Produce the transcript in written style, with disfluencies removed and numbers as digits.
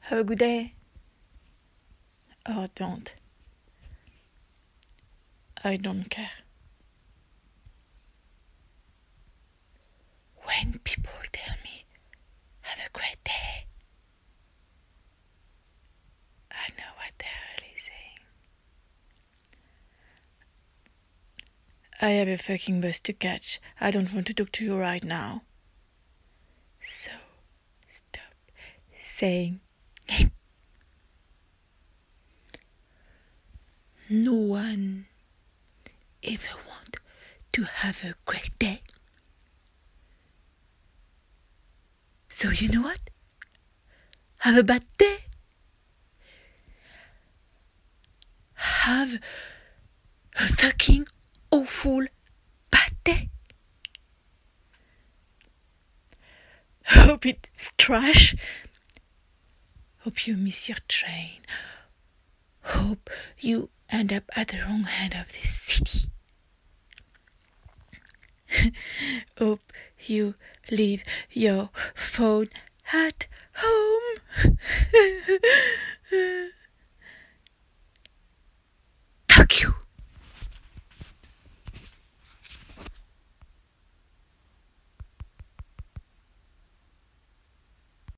Have a good day. Or don't. I don't care. When people tell me, have a great day, I know what they're really saying. I have a fucking bus to catch. I don't want to talk to you right now. So, stop saying no one ever want to have a great day. So you know what? Have a bad day. Have a fucking awful bad day. Hope it's trash. Hope you miss your train. Hope you end up at the wrong end of this city. Hope you leave your phone at home.